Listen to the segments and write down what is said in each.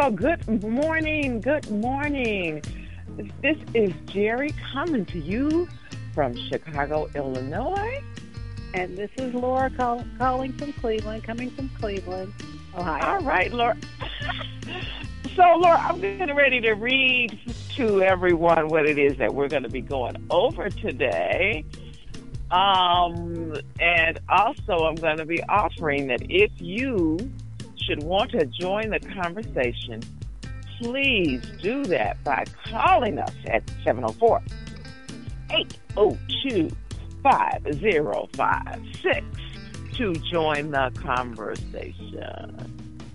Well, good morning. Good morning. This is Jerry coming to you from Chicago, Illinois. And this is Laura calling from Cleveland, coming from Cleveland, Ohio. All right, Laura. So, Laura, I'm getting ready to read to everyone what it is that we're going to be going over today. And also, I'm going to be offering that if you should want to join the conversation, please do that by calling us at 704-802-5056 to join the conversation.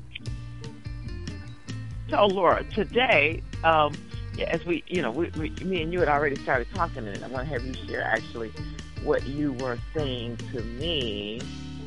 So, Laura, today, as we me and you had already started talking, and I want to have you share actually what you were saying to me.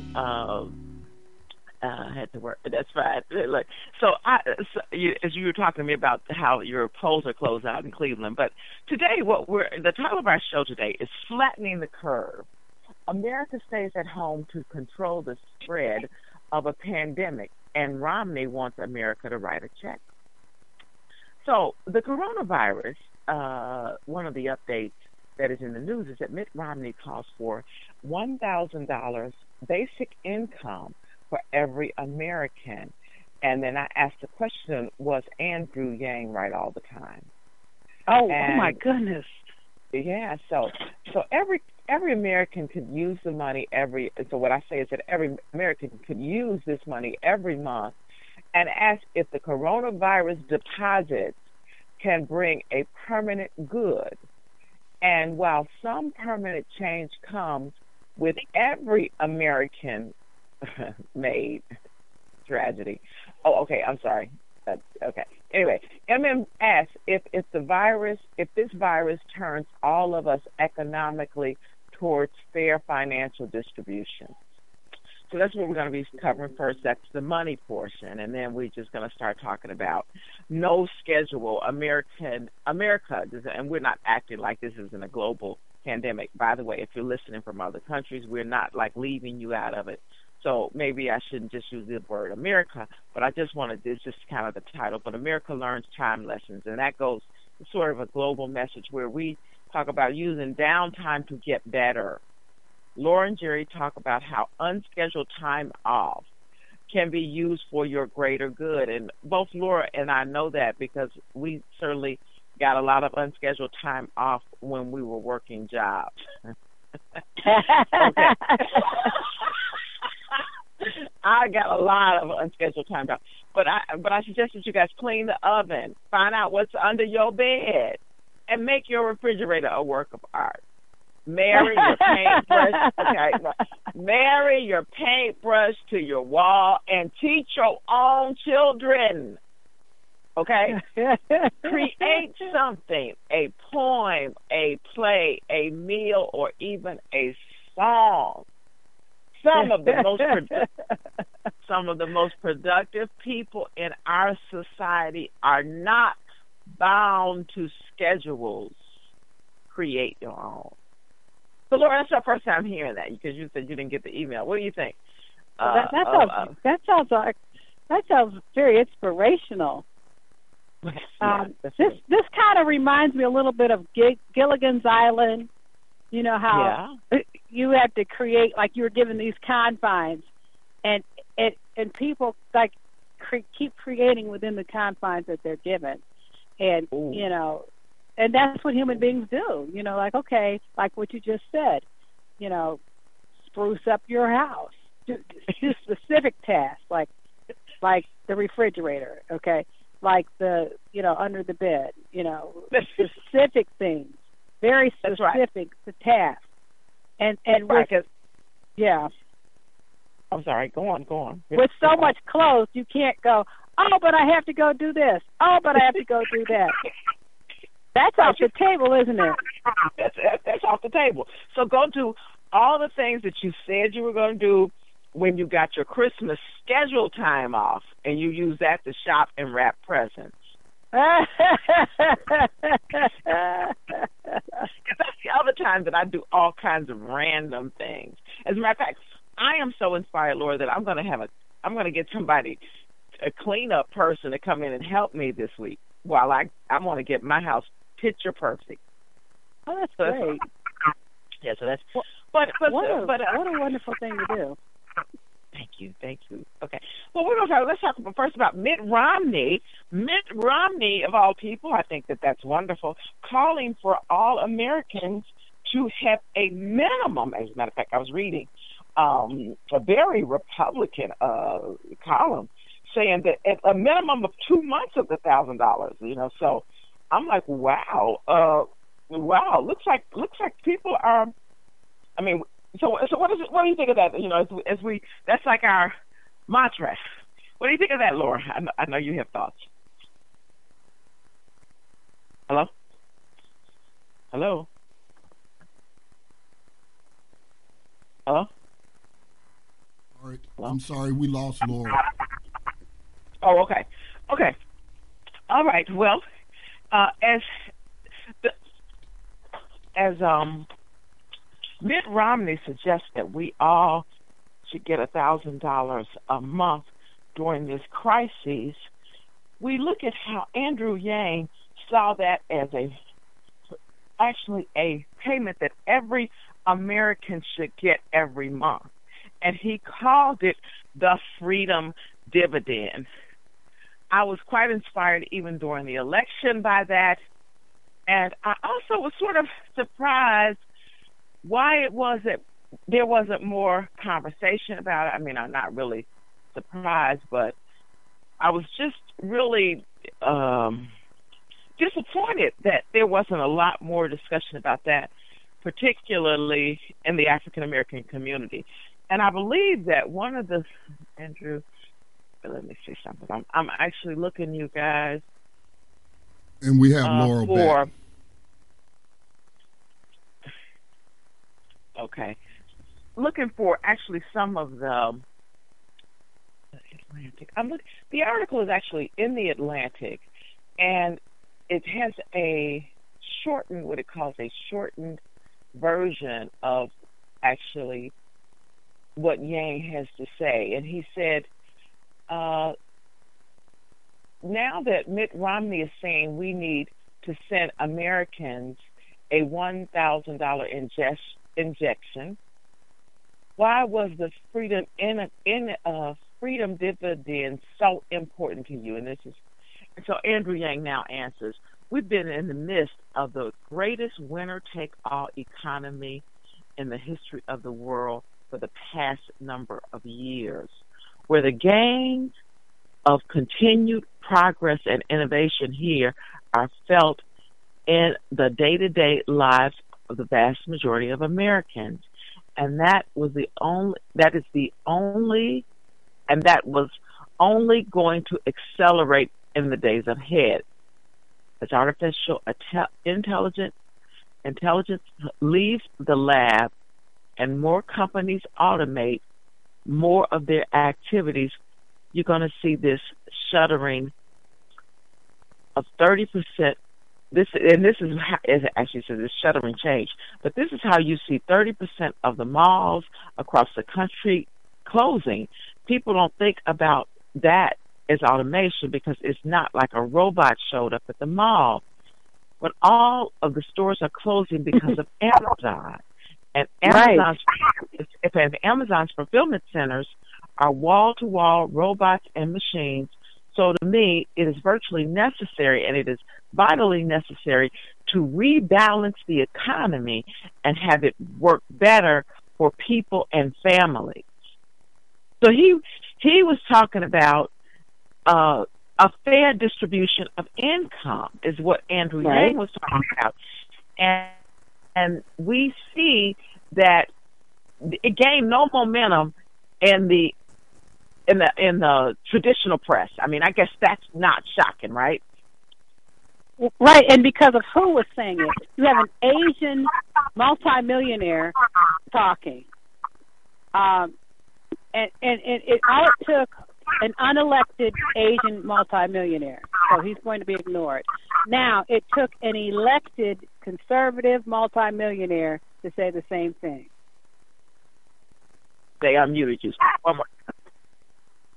I had to work. That's fine. Look, as you were talking to me about how your polls are closed out in Cleveland, but today, the title of our show today is "Flattening the Curve." America stays at home to control the spread of a pandemic, and Romney wants America to write a check. So, the coronavirus. One of the updates that is in the news is that Mitt Romney calls for $1,000 basic income for every American. And then I asked the question, was Andrew Yang right all the time? Oh my goodness. Yeah, so every American could use the money so what I say is that every American could use this money every month and ask if the coronavirus deposits can bring a permanent good. And while some permanent change comes with every American made tragedy. Oh, okay. I'm sorry. Okay. Anyway, MM asks if this virus turns all of us economically towards fair financial distribution. So that's what we're going to be covering first. That's the money portion, and then we're just going to start talking about no schedule America, and we're not acting like this isn't a global pandemic. By the way, if you're listening from other countries, we're not like leaving you out of it. So maybe I shouldn't just use the word America, but I just wanted this just kind of the title. But America learns time lessons, and that goes sort of a global message where we talk about using downtime to get better. Laura and Jerry talk about how unscheduled time off can be used for your greater good. And both Laura and I know that because we certainly got a lot of unscheduled time off when we were working jobs. Okay. I got a lot of unscheduled time off. But I suggest that you guys clean the oven, find out what's under your bed, and make your refrigerator a work of art. Marry your paintbrush. Okay, marry your paintbrush to your wall and teach your own children. Okay? Create something, a poem, a play, a meal, or even a song. Some of the most productive people in our society are not bound to schedules. Very your own. So, Laura, that's our first time hearing that because you said you didn't get the email. What do you think? That sounds very inspirational. This kind of reminds me a little bit of Gilligan's Island. You know how you have to create, like you were given these confines, and people like keep creating within the confines that they're given, and you know, and that's what human beings do. You know, like okay, like what you just said, you know, spruce up your house, do specific tasks like the refrigerator, okay, like the under the bed, specific things. Very specific to task, and right. Yeah. I'm sorry. Go on. With so much clothes, you can't go. Oh, but I have to go do this. Oh, but I have to go do that. That's off the table, isn't it? That's off the table. So go do all the things that you said you were going to do when you got your Christmas scheduled time off, and you use that to shop and wrap presents. Because that's the other time that I do all kinds of random things. As a matter of fact, I am so inspired, Laura, that I'm going to get somebody a cleanup person to come in and help me this week while I want to get my house picture perfect. Oh, that's great. Yeah, so that's what a wonderful thing to do. Thank you. Okay. Well, let's talk first about Mitt Romney. Mitt Romney, of all people, I think that's wonderful, calling for all Americans to have a minimum. As a matter of fact, I was reading a very Republican column saying that at a minimum of 2 months of the $1,000. So I'm like, wow. Looks like people are. I mean. So what do you think of that? As we that's like our mantra. What do you think of that, Laura? I know you have thoughts. Hello. Hello. Hello. All right. I'm sorry, we lost Laura. Oh, okay. All right. Well, as Mitt Romney suggests that we all should get $1,000 a month during this crisis. We look at how Andrew Yang saw that as actually a payment that every American should get every month, and he called it the freedom dividend. I was quite inspired even during the election by that, and I also was sort of surprised why it was that there wasn't more conversation about it. I mean, I'm not really surprised, but I was just really disappointed that there wasn't a lot more discussion about that, particularly in the African American community. And I believe that one of the, Andrew, let me see something. I'm actually looking, you guys. And we have Laura back. Okay. Looking for actually some of the Atlantic. The article is actually in the Atlantic, and it has a shortened, what it calls a shortened version of actually what Yang has to say. And he said, now that Mitt Romney is saying we need to send Americans a $1,000 injection, why was the freedom freedom dividend so important to you? And so Andrew Yang now answers, we've been in the midst of the greatest winner-take-all economy in the history of the world for the past number of years, where the gains of continued progress and innovation here are felt in the day-to-day lives of the vast majority of Americans. And that was only going to accelerate in the days ahead. As artificial intelligence leaves the lab and more companies automate more of their activities, you're going to see this shuttering of 30%. This is how it actually says this shuttering change. But this is how you see 30% of the malls across the country closing. People don't think about that as automation because it's not like a robot showed up at the mall. But all of the stores are closing because of Amazon. And Amazon's fulfillment centers are wall-to-wall robots and machines. So to me, it is virtually necessary, and it is vitally necessary to rebalance the economy and have it work better for people and families. So he was talking about a fair distribution of income is what Andrew Yang was talking about. And we see that it gained no momentum in the traditional press. I mean, I guess that's not shocking, right? Right, and because of who was saying it. You have an Asian multimillionaire talking. And it all it took an unelected Asian multimillionaire, so he's going to be ignored. Now, it took an elected conservative multimillionaire to say the same thing. They unmuted you. One more.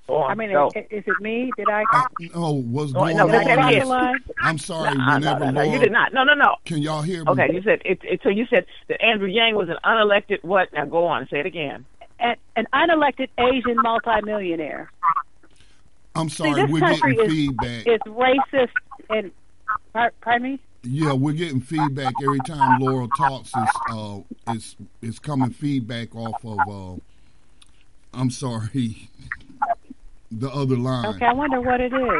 Go on. I mean, Go. is it me? Did I? No, what's No, going no, Did I say that on again. is, line? I'm sorry, No, whenever no, you Laura, did not. No. can y'all hear me? Okay, you said so you said that Andrew Yang was an unelected what? Now go on, say it again. An unelected Asian multimillionaire. I'm sorry, See, this we're country getting feedback. is racist and, pardon me? Yeah, we're getting feedback every time Laura talks. It's coming feedback off of. I'm sorry, the other line. Okay, I wonder what it is.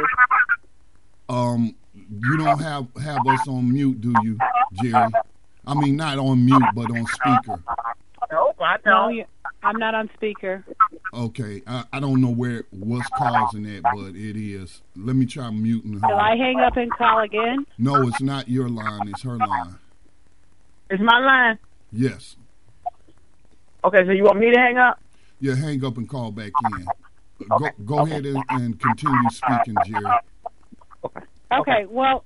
You don't have us on mute, do you, Jerry? I mean, not on mute, but on speaker. No, I No, don't. I'm not on speaker. Okay, I don't know what's causing that, but it is. Let me try muting her. Will I hang up and call again? No, it's not your line. It's her line. It's my line. Yes. Okay, so you want me to hang up? Yeah, hang up and call back in. Okay. Go ahead and continue speaking, Jerry. Okay. Well,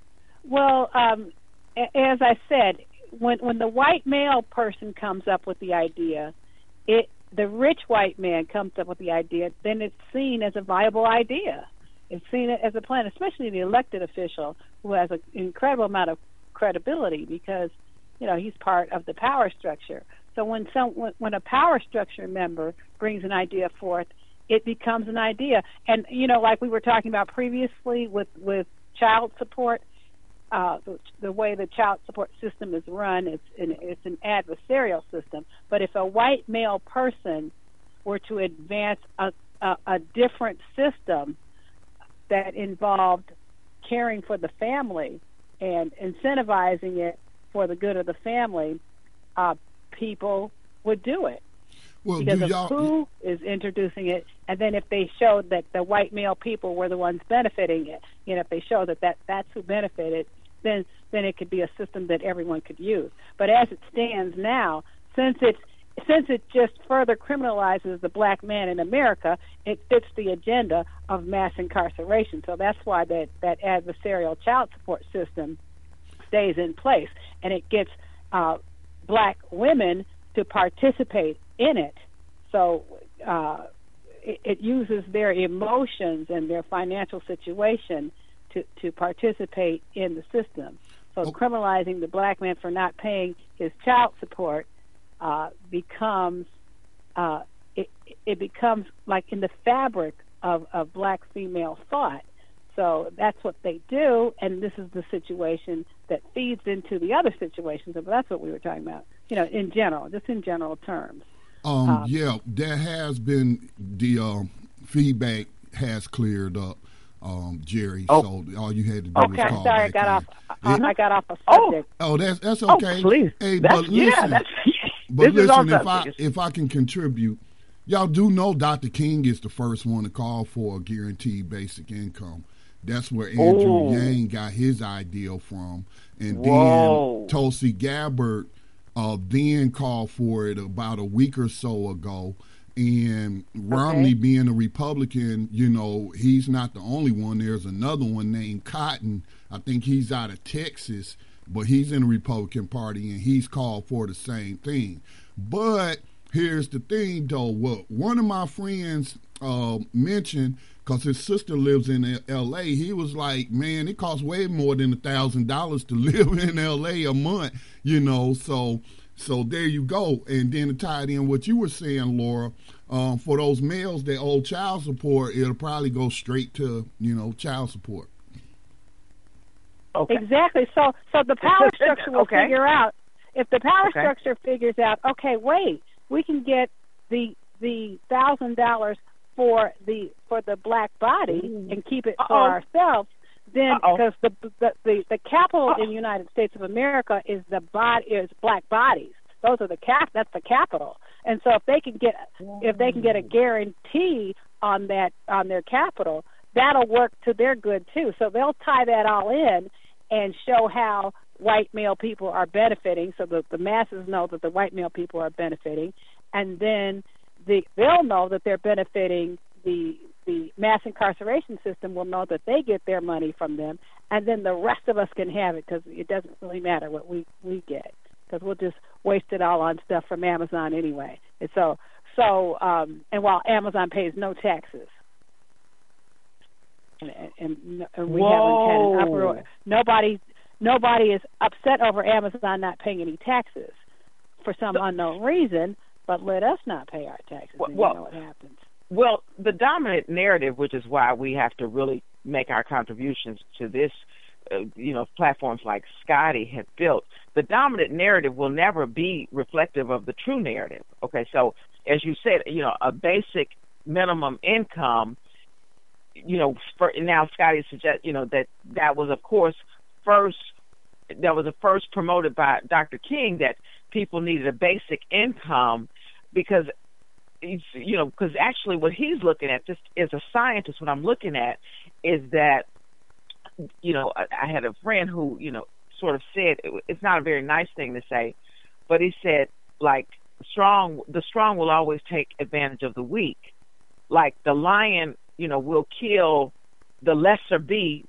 as I said, when the white male person comes up with the idea, the rich white man comes up with the idea, then it's seen as a viable idea. It's seen as a plan, especially the elected official who has an incredible amount of credibility because, he's part of the power structure. So when a power structure member brings an idea forth, it becomes an idea. And, like we were talking about previously with child support, the way the child support system is run, it's an adversarial system. But if a white male person were to advance a different system that involved caring for the family and incentivizing it for the good of the family, people would do it. Well, because of who is introducing it, and then if they showed that the white male people were the ones benefiting it, if they show that's who benefited, then it could be a system that everyone could use. But as it stands now, since it just further criminalizes the black man in America, it fits the agenda of mass incarceration. So that's why that adversarial child support system stays in place, and it gets black women to participate in it. So it uses their emotions and their financial situation to participate in the system. So criminalizing the black man for not paying his child support becomes it becomes like in the fabric of black female thought. So that's what they do, and this is the situation that feeds into the other situations. But that's what we were talking about, in general, just in general terms. Yeah, there has been the feedback has cleared up, Jerry. So all you had to do was call sorry, back I got off a subject. Oh, that's okay. Please. Hey, but listen, if I can contribute, y'all do know Dr. King is the first one to call for a guaranteed basic income. That's where Andrew Yang got his idea from, and then Tulsi Gabbard then called for it about a week or so ago. And Romney, being a Republican, he's not the only one. There's another one named Cotton. I think he's out of Texas, but he's in the Republican Party, and he's called for the same thing. But here's the thing, though. What one of my friends mentioned, because his sister lives in L.A., he was like, man, it costs way more than $1,000 to live in L.A. a month, So there you go. And then to tie it in what you were saying, Laura, for those males that owe child support, it'll probably go straight to, child support. Okay. Exactly. So the power structure will figure out, if the power structure figures out, wait, we can get the $1,000 for the black body and keep it for ourselves, then because the capital in the United States of America is black bodies. Those are that's the capital. And so if they can get a guarantee on their capital, that'll work to their good too. So they'll tie that all in and show how white male people are benefiting, so that the masses know that the white male people are benefiting, and then they'll know that they're benefiting. The mass incarceration system will know that they get their money from them, and then the rest of us can have it, because it doesn't really matter what we get, because we'll just waste it all on stuff from Amazon anyway. And so and while Amazon pays no taxes, and we haven't had an uproar. Nobody is upset over Amazon not paying any taxes for some unknown reason, but let us not pay our taxes, and you know what happens. Well, the dominant narrative, which is why we have to really make our contributions to this, platforms like Scotty have built, the dominant narrative will never be reflective of the true narrative. Okay, so as you said, a basic minimum income, now Scotty suggests, that was, of course, first promoted by Dr. King, that people needed a basic income because actually what he's looking at, just as a scientist, what I'm looking at is that, I had a friend who, sort of said, it's not a very nice thing to say, but he said, like, the strong will always take advantage of the weak. Like the lion, will kill the lesser bee,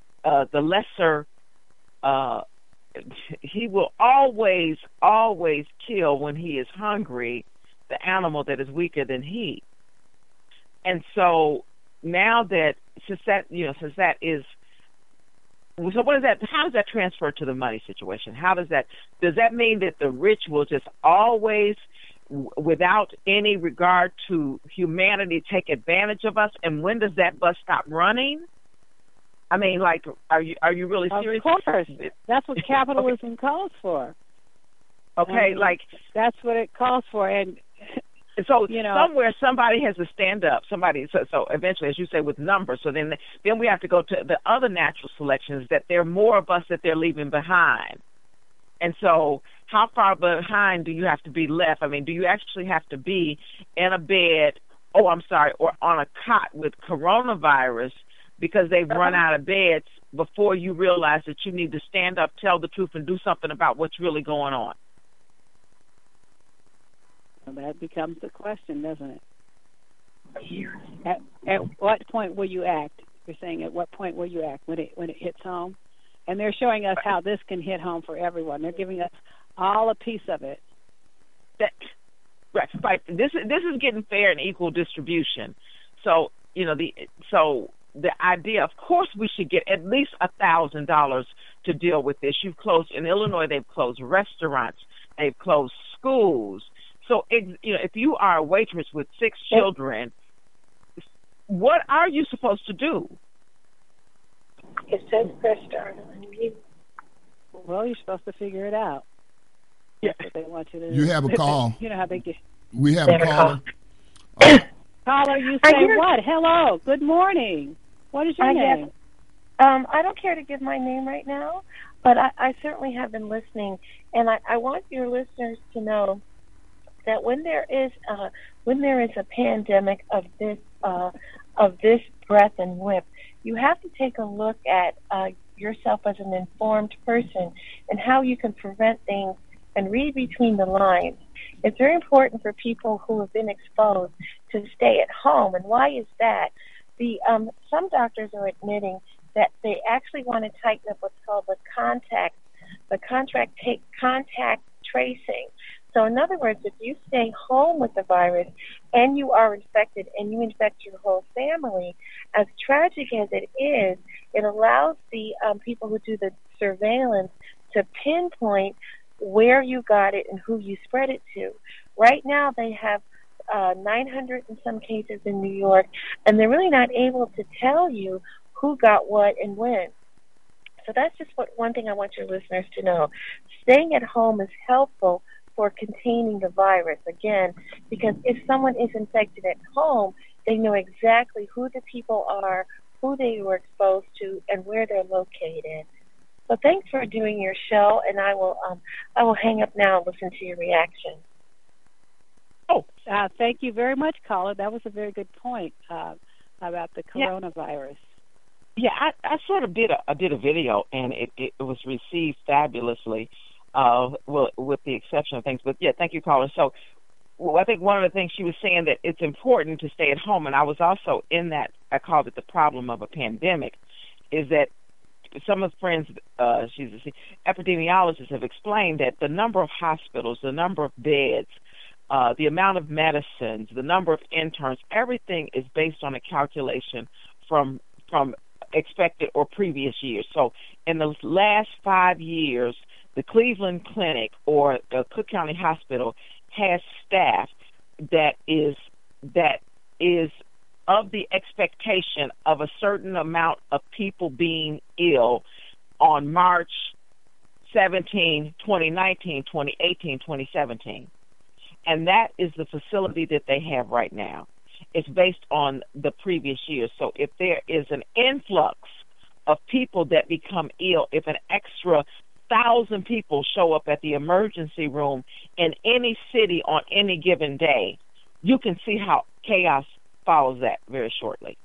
he will always kill when he is hungry the animal that is weaker than he. And so now that, since that is, so what is that? How does that transfer to the money situation? Does that mean that the rich will just always, without any regard to humanity, take advantage of us? And when does that bus stop running? I mean, like, are you really serious? Of course, that's what capitalism calls for. Okay, that's what it calls for, and so somewhere somebody has to stand up. So eventually, as you say, with numbers. So then we have to go to the other natural selections, that there are more of us that they're leaving behind. And so, how far behind do you have to be left? I mean, do you actually have to be in a bed? Or on a cot with coronavirus, because they've run out of beds, before you realize that you need to stand up, tell the truth, and do something about what's really going on? Well, that becomes the question, doesn't it? At what point will you act? You're saying at what point will you act? When it hits home? And they're showing us how this can hit home for everyone. They're giving us all a piece of it. Right. This is getting fair and equal distribution. So, the idea, of course, we should get at least $1,000 to deal with this. In Illinois, they've closed restaurants, they've closed schools. So, if you are a waitress with 6 children, what are you supposed to do? It says press start on mute. Well, you're supposed to figure it out. That's what they want you to do. You have a call. You know how they get. We have a caller. Caller, you say what? Hello. Good morning. What is your name? I don't care to give my name right now, but I certainly have been listening, and I want your listeners to know that when there is a pandemic of this breadth and width, you have to take a look at yourself as an informed person and how you can prevent things and read between the lines. It's very important for people who have been exposed to stay at home. And why is that? Some doctors are admitting that they actually want to tighten up what's called the contact tracing. So in other words, if you stay home with the virus and you are infected and you infect your whole family, as tragic as it is, it allows the people who do the surveillance to pinpoint where you got it and who you spread it to. Right now they have 900 in some cases in New York, and they're really not able to tell you who got what and when. So that's just one thing I want your listeners to know. Staying at home is helpful for containing the virus, again, because if someone is infected at home, they know exactly who the people are, who they were exposed to, and where they're located. So thanks for doing your show, and I will hang up now and listen to your reaction. Thank you very much, caller. That was a very good point about the coronavirus. Yeah, I sort of did a video, and it was received fabulously, with the exception of things. But yeah, thank you, caller. So, I think one of the things she was saying, that it's important to stay at home, and I was also in that. I called it the problem of a pandemic, is that some of the friends, she's a epidemiologists, have explained that the number of hospitals, the number of beds, the amount of medicines, the number of interns, everything is based on a calculation from expected or previous years. So in the last 5 years, the Cleveland Clinic or the Cook County Hospital has staff that is of the expectation of a certain amount of people being ill on March 17, 2019, 2018, 2017. And that is the facility that they have right now. It's based on the previous year. So if there is an influx of people that become ill, if an extra 1,000 people show up at the emergency room in any city on any given day, you can see how chaos follows that very shortly.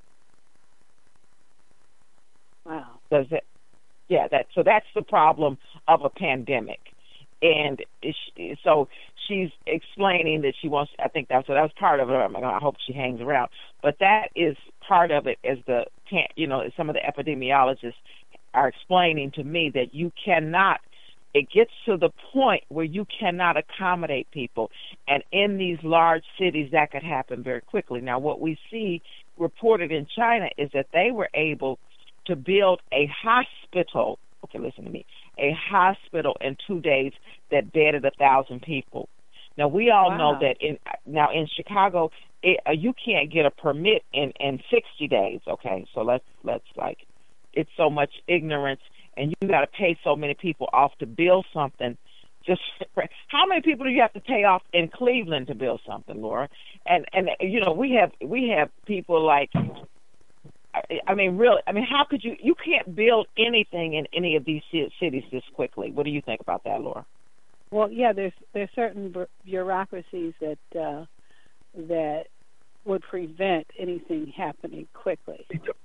Wow. Does it? Yeah. So that's the problem of a pandemic. And so she's explaining that she wants. I think that was part of it. I hope she hangs around. But that is part of it, as some of the epidemiologists are explaining to me that you cannot. It gets to the point where you cannot accommodate people, and in these large cities, that could happen very quickly. Now, what we see reported in China is that they were able to build a hospital. Okay, listen to me. A hospital in 2 days that bedded 1,000 people. Now we all know that in Chicago, you can't get a permit in 60 days. Okay, so let's it's so much ignorance, and you got to pay so many people off to build something. Just how many people do you have to pay off in Cleveland to build something, Laura? And we have people like. I mean, really. I mean, how could you can't build anything in any of these cities this quickly. What do you think about that, Laura? Well, yeah, there's certain bureaucracies that would prevent anything happening quickly.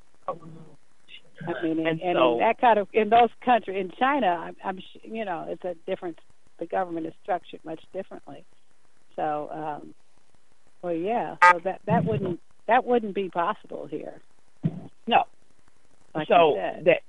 I mean, and in that kind of in those countries, in China, I'm it's a different. The government is structured much differently. So, so that wouldn't be possible here. No. Like so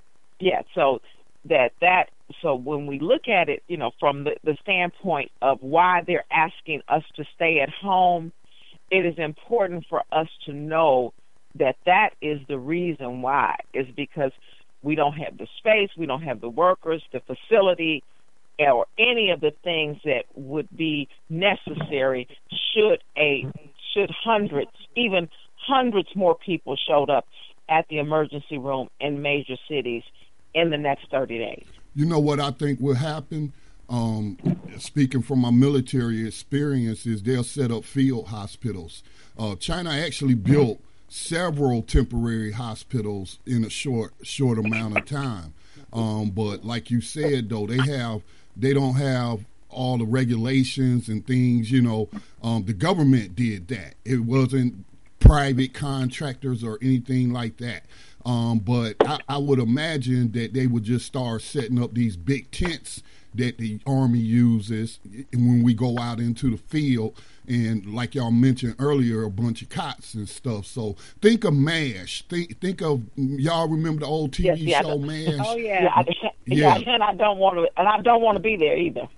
so when we look at it, from the standpoint of why they're asking us to stay at home, it is important for us to know that is the reason why, is because we don't have the space, we don't have the workers, the facility, or any of the things that would be necessary should hundreds more people showed up at the emergency room in major cities in the next 30 days. You know what I think will happen? Speaking from my military experience, is they'll set up field hospitals. China actually built several temporary hospitals in a short amount of time. But like you said, though, they don't have all the regulations and things. The government did that. It wasn't private contractors or anything like that. But I would imagine that they would just start setting up these big tents that the Army uses when we go out into the field, and like y'all mentioned earlier, a bunch of cots and stuff. So think of MASH. Think of, y'all remember the old TV show MASH? Oh yeah. And I don't want to be there either.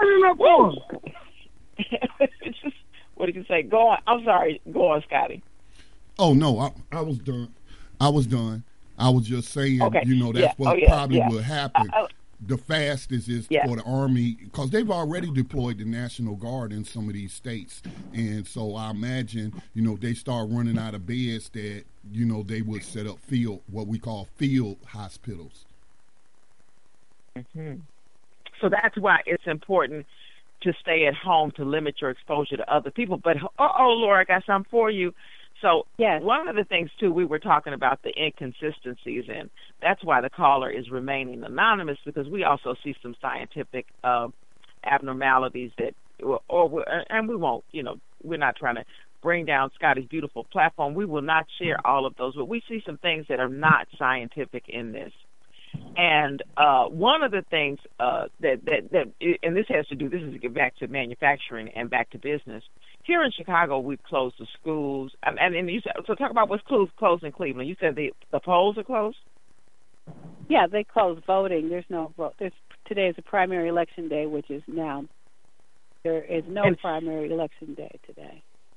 What did you say? Go on. I'm sorry. Go on, Scotty. Oh no, I was done. I was just saying, that's what probably will happen. The fastest is for the Army, because they've already deployed the National Guard in some of these states. And so I imagine, they start running out of beds that, they would set up what we call field hospitals. Mm-hmm. So that's why it's important to stay at home to limit your exposure to other people. But, Laura, I got something for you. So one of the things, too, we were talking about the inconsistencies, and that's why the caller is remaining anonymous, because we also see some scientific abnormalities and we won't, we're not trying to bring down Scotty's beautiful platform. We will not share all of those, but we see some things that are not scientific in this. And one of the things and this has to do, this is to get back to manufacturing and back to business. Here in Chicago, we've closed the schools. And you said, so talk about what's closed in Cleveland. You said the polls are closed? Yeah, they closed voting. There's no vote. Today is a primary election day, which is now. There is no primary election day today.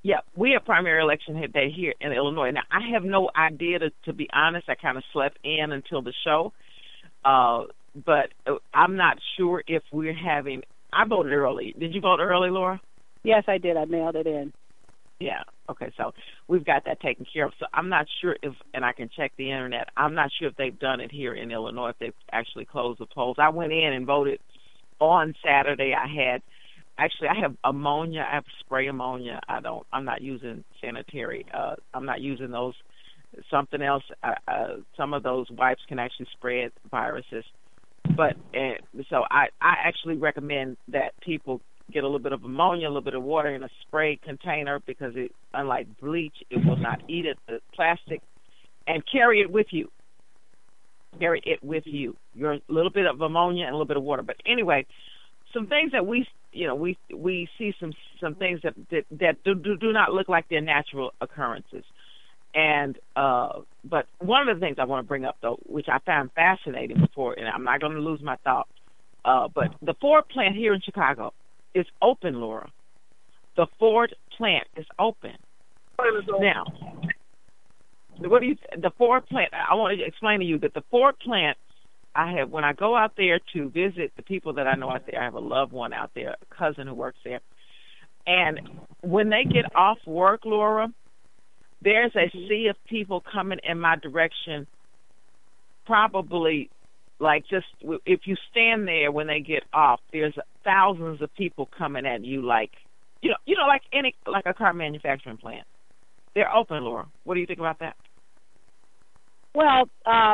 Yeah, we have primary election day here in Illinois. Now, I have no idea, to be honest. I kind of slept in until the show. But I'm not sure if we're having – I voted early. Did you vote early, Laura? Yes, I did. I mailed it in. Yeah. Okay, so we've got that taken care of. So I'm not sure if – and I can check the Internet. I'm not sure if they've done it here in Illinois, if they've actually closed the polls. I went in and voted on Saturday. I have ammonia. I have spray ammonia. I'm not using sanitary. I'm not using those. Something else. Some of those wipes can actually spread viruses. But so I actually recommend that people get a little bit of ammonia, a little bit of water in a spray container, because unlike bleach, it will not eat at the plastic, and carry it with you. Carry it with you. Your little bit of ammonia and a little bit of water. But anyway, some things that we see some things that do not look like they're natural occurrences. And but one of the things I want to bring up, though, which I found fascinating before, and I'm not going to lose my thought, but the Ford plant here in Chicago is open, Laura. The Ford plant is open. Now, the Ford plant, I want to explain to you that the Ford plant, when I go out there to visit the people that I know out there, I have a loved one out there, a cousin who works there, and when they get off work, Laura, there's a sea of people coming in my direction, probably like just if you stand there when they get off, there's thousands of people coming at you like like a car manufacturing plant. They're open, Laura. What do you think about that? Well,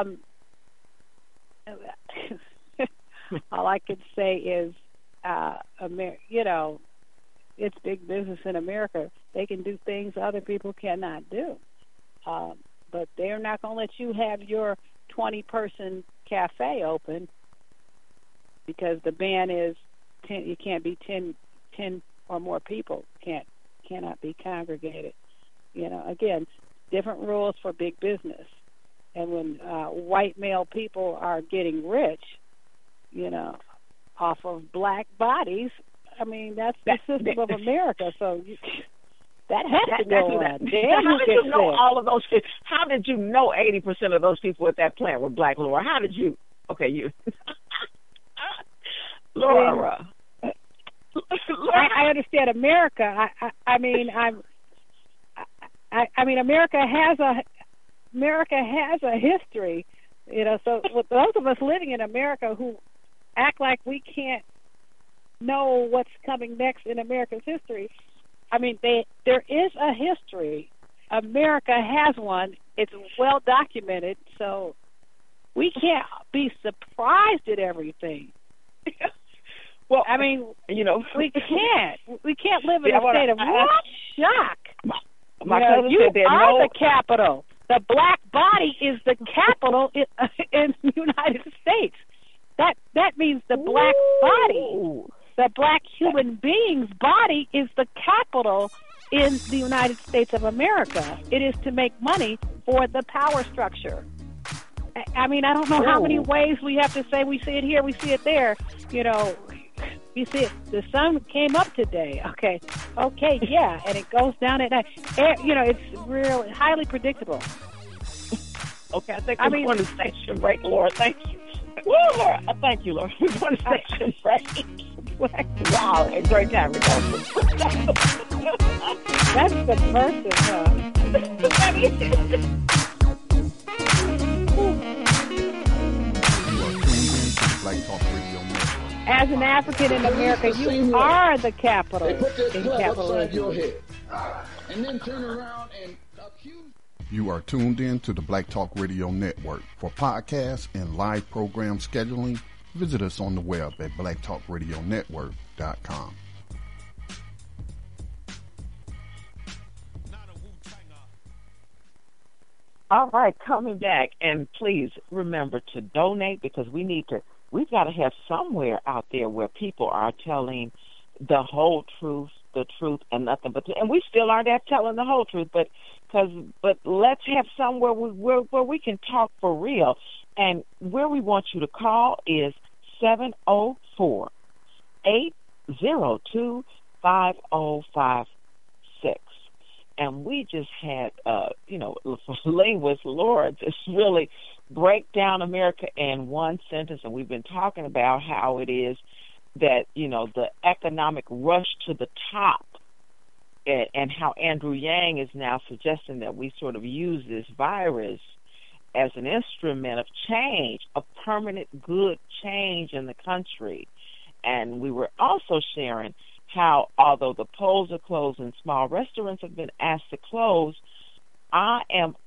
all I could say is, it's big business in America. They can do things other people cannot do. But they're not going to let you have your 20-person cafe open, because the ban is 10. You can't be 10 or more people. Cannot be congregated. Again, different rules for big business. And when white male people are getting rich, off of black bodies, I mean, that's the system of America. So that has to go on. How did you know all of those? How did you know 80% of those people at that plant were black, Laura? How did you? Okay, you. Laura. I understand America. I mean, America has a history, So with those of us living in America who act like we can't know what's coming next in America's history, I mean, there is a history. America has one. It's well documented, so we can't be surprised at everything. Well, I mean, we can't. We can't live in a state of shock. My cousin said you are the capital. The black body is the capital in the United States. That means the black body, the black human being's body, is the capital in the United States of America. It is to make money for the power structure. I mean, I don't know how many ways we have to say we see it here, we see it there. We see it. The sun came up today. Okay, yeah, and it goes down at night. It's really highly predictable. Okay, I think we're going to station break, Laura. Thank you. Woo, Laura. Thank you, Laura. We're going to station break. Wow, a great time to go. That's subversive, huh? That is. Black Talk Radio Network. As an African in America, you are the capital in capitalism. Your head. And then turn around and accuse. You are tuned in to the Black Talk Radio Network. For podcasts and live program scheduling, visit us on the web at blacktalkradionetwork.com. All right, coming back, and please remember to donate, because we've got to have somewhere out there where people are telling the whole truth, the truth, and nothing but and we still aren't telling the whole truth, but let's have somewhere where we can talk for real. And where we want you to call is 704-802-5056. And we just had, linguist Laura just really break down America in one sentence. And we've been talking about how it is that, the economic rush to the top, and how Andrew Yang is now suggesting that we sort of use this virus as an instrument of change, a permanent good change in the country. And we were also sharing how, although the polls are closed and small restaurants have been asked to close, I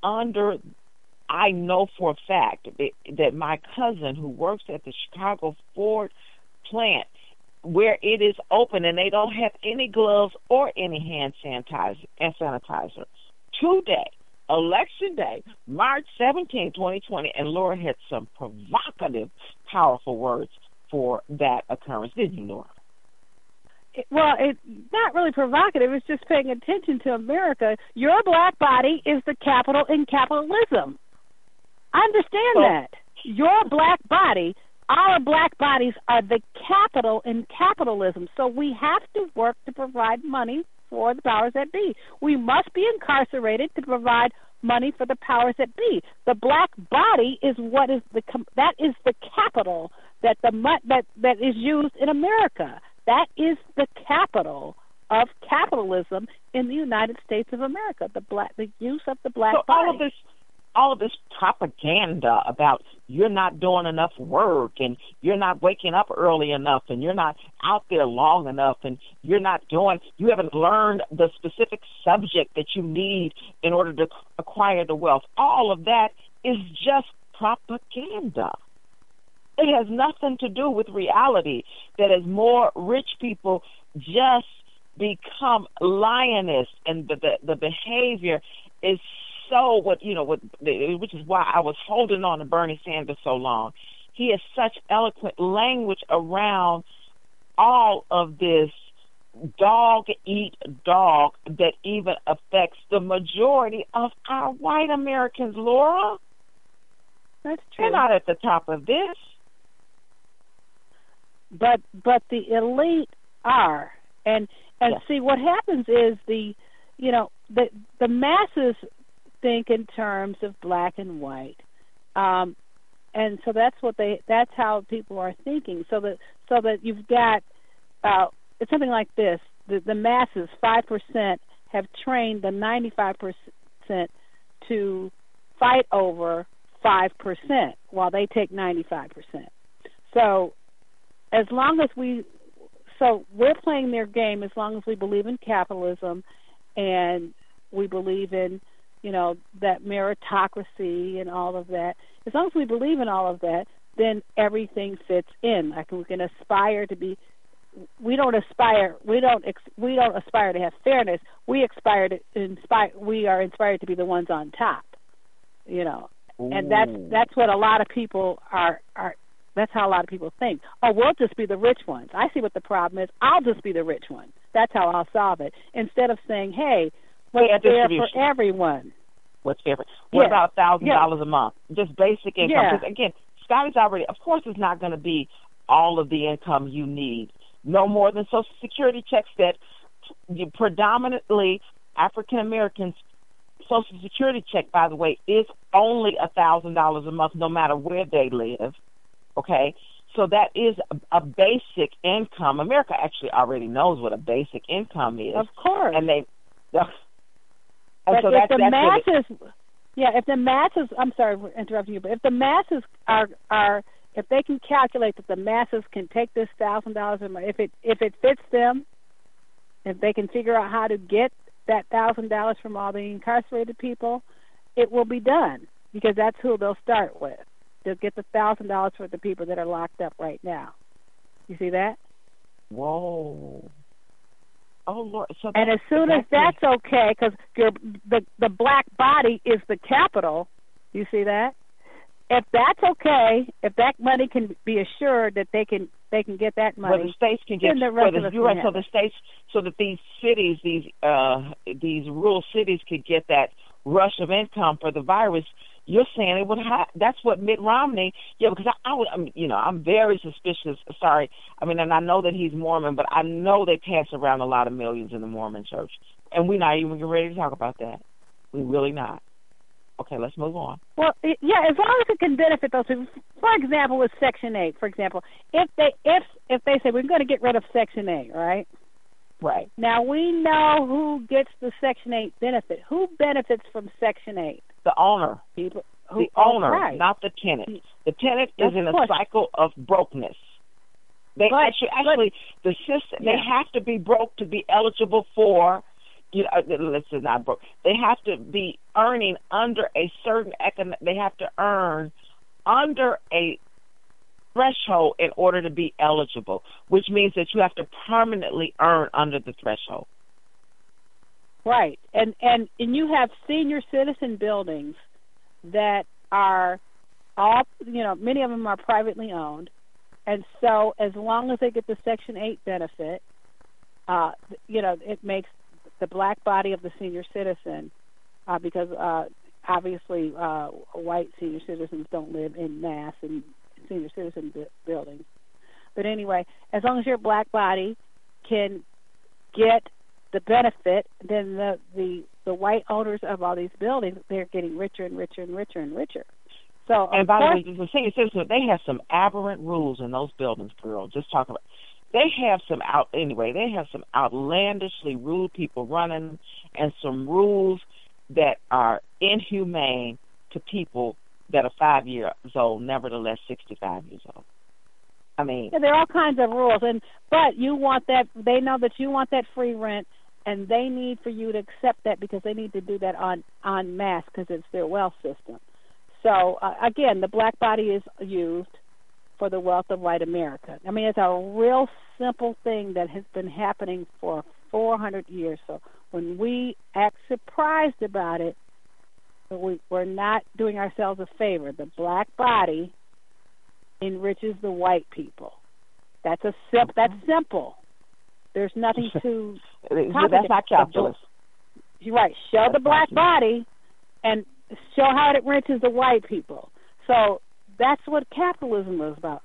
know for a fact that my cousin who works at the Chicago Ford plant, where it is open and they don't have any gloves or any hand sanitizer, today, Election Day, March 17, 2020, and Laura had some provocative, powerful words for that occurrence. Didn't you, Laura? Well, it's not really provocative. It's just paying attention to America. Your black body is the capital in capitalism. I understand that. Your black body, our black bodies are the capital in capitalism. So we have to work to provide money for the powers that be. We must be incarcerated to provide money for the powers that be. The black body is that is the capital that is used in America. That is the capital of capitalism in the United States of America. The use of the black body. All of this propaganda about you're not doing enough work and you're not waking up early enough and you're not out there long enough and you haven't learned the specific subject that you need in order to acquire the wealth. All of that is just propaganda. It has nothing to do with reality, that as more rich people just become lioness and the behavior is which is why I was holding on to Bernie Sanders so long. He has such eloquent language around all of this dog eat dog that even affects the majority of our white Americans, Laura. That's true. They're not at the top of this. But the elite are. And yes. See, what happens is the masses think in terms of black and white, and so that's how people are thinking. So that you've got it's something like this: the masses, 5%, have trained the 95% to fight over 5%, while they take 95%. So we're playing their game as long as we believe in capitalism and we believe in that meritocracy and all of that. As long as we believe in all of that, then everything fits in. Like we can aspire to be. We don't aspire to have fairness. We are inspired to be the ones on top. And that's what a lot of people are. That's how a lot of people think. Oh, we'll just be the rich ones. I see what the problem is. I'll just be the rich one. That's how I'll solve it. Instead of saying, hey, what's fair for everyone? What's fair? What about $1,000 a month? Just basic income. Because again, Scotty's already, of course, it's not going to be all of the income you need. No more than Social Security checks that predominantly African Americans. Social Security check, by the way, is only $1,000 a month, no matter where they live. Okay, so that is a basic income. America actually already knows what a basic income is. Of course. And but so if the masses, I'm sorry for interrupting you, but if the masses are if they can calculate that the masses can take this $1,000, if it fits them, if they can figure out how to get that $1,000 from all the incarcerated people, it will be done, because that's who they'll start with. They'll get the $1,000 for the people that are locked up right now. You see that? Whoa. Oh, Lord. So and as soon as that's okay, because the black body is the capital, you see that? If that's okay, if that money can be assured that they can get that money, well, the states can get. So the states, so that these cities, these rural cities, could get that rush of income for the virus. You're saying it would that's what Mitt Romney, because I'm very suspicious. Sorry, and I know that he's Mormon, but I know they pass around a lot of millions in the Mormon church. And we're not even getting ready to talk about that. We're really not. Okay, let's move on. Well, yeah, as long as it can benefit those people. For example, with Section 8, for example, if they say we're going to get rid of Section 8, right? Right. Now, we know who gets the Section 8 benefit. Who benefits from Section 8? The owner. People. The owner, right. not the tenant. The tenant is in a cycle of brokenness. They the system. They have to be broke to be eligible for. Let's say not broke. They have to be earning under a certain They have to earn under a threshold in order to be eligible, which means that you have to permanently earn under the threshold. Right, and you have senior citizen buildings that are all, many of them are privately owned, and so as long as they get the Section 8 benefit, it makes the black body of the senior citizen, because obviously white senior citizens don't live in mass in senior citizen buildings. But anyway, as long as your black body can get the benefit, then the white owners of all these buildings, they're getting richer and richer and richer and richer. So, and by the way, the senior citizens, they have some aberrant rules in those buildings, girl. Just talk about. They have some outlandishly rude people running, and some rules that are inhumane to people that are 5 years old, nevertheless 65 years old. I mean, there are all kinds of rules, but you want that. They know that you want that free rent, and they need for you to accept that because they need to do that en masse because it's their wealth system. So again, the black body is used for the wealth of white America. I mean, it's a real simple thing that has been happening for 400 years. So when we act surprised about it, we're not doing ourselves a favor. The black body enriches the white people. That's simple. There's nothing to that's not calculus. You're right. Show the black body and show how it enriches the white people. So that's what capitalism is about.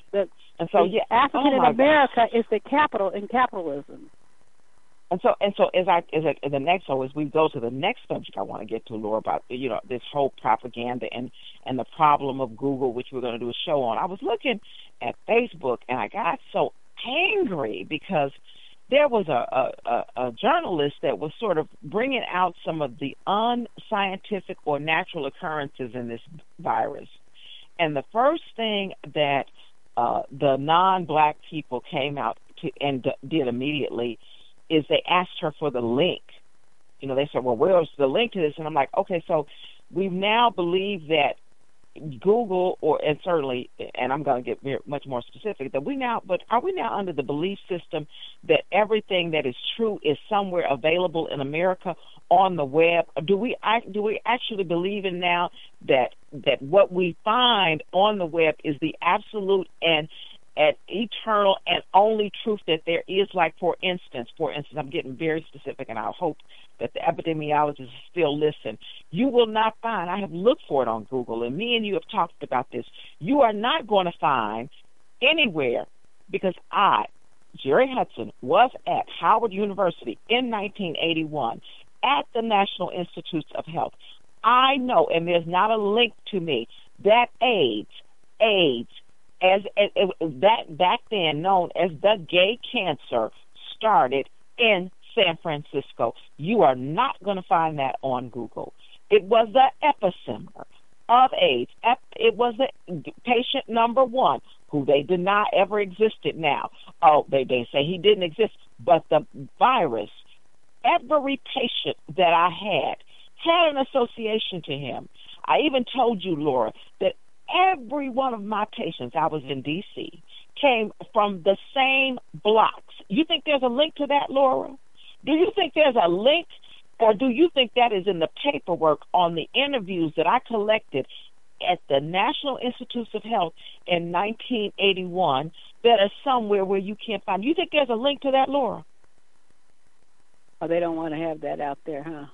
African in America is the capital in capitalism. And so as we go to the next subject I want to get to, Laura, about this whole propaganda and the problem of Google, which we're going to do a show on. I was looking at Facebook and I got so angry because there was a journalist that was sort of bringing out some of the unscientific or natural occurrences in this virus. And the first thing that the non-black people came out and did immediately is they asked her for the link. They said, well, where's the link to this? And I'm like, okay, so we now believe that Google, and certainly, and I'm going to get much more specific, are we now under the belief system that everything that is true is somewhere available in America on the web? Do we actually believe in now that what we find on the web is the absolute and eternal and only truth that there is? Like, for instance, I'm getting very specific, and I hope that the epidemiologists still listen. You will not find, I have looked for it on Google, and me and you have talked about this, you are not going to find anywhere, because Jerry Hudson, was at Howard University in 1981 at the National Institutes of Health. I know, and there's not a link to me, that AIDS, as that back then known as the gay cancer, started in San Francisco. You are not going to find that on Google. It was the epicenter of AIDS. It was the patient number one, who they deny ever existed now. Oh, they say he didn't exist, but the virus, every patient that I had an association to him. I even told you, Laura, that every one of my patients, I was in D.C., came from the same blocks. You think there's a link to that, Laura? Do you think there's a link, or do you think that is in the paperwork on the interviews that I collected at the National Institutes of Health in 1981 that are somewhere where you can't find? You think there's a link to that, Laura? Oh, they don't want to have that out there, huh?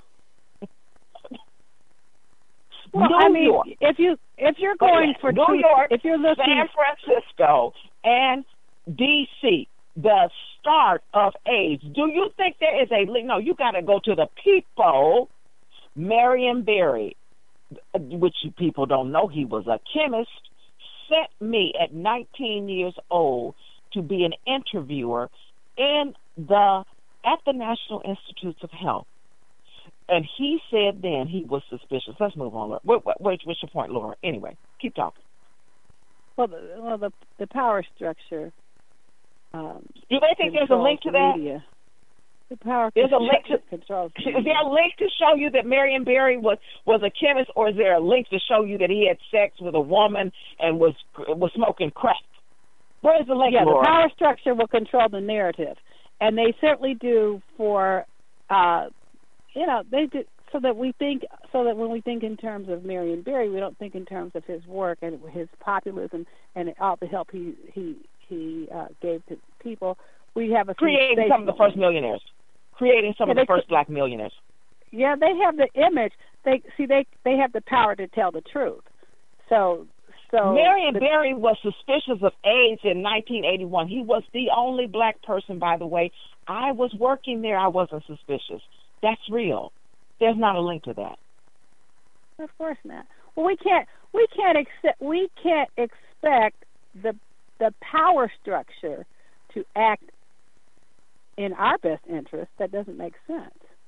Well, New York. if you're going for New York, if you're looking San Francisco, and D.C., the start of AIDS. Do Do you think there is a link? No, you got to go to the people. Marion Barry, which you people don't know, he was a chemist, sent me at 19 years old to be an interviewer at the National Institutes of Health. And he said then he was suspicious. Let's move on, Laura. What's your point, Laura? Anyway, keep talking. Well, the power structure. Do they think there's a link to that? Media. The power there's a link to controls. Is there a link to show you that Marion Barry was a chemist, or is there a link to show you that he had sex with a woman and was smoking crack? Where is the link, Yeah, Laura? The power structure will control the narrative, and they certainly do for, they do so that when we think in terms of Marion Barry, we don't think in terms of his work and his populism and all the help he gave to people. We have a creating some of the first millionaires, creating some of the first black millionaires. Yeah, they have the image. They have the power to tell the truth. So Marion Barry was suspicious of AIDS in 1981. He was the only black person, by the way. I was working there. I wasn't suspicious. That's real. There's not a link to that. Of course not. Well, we can't expect the power structure to act in our best interest. That doesn't make sense.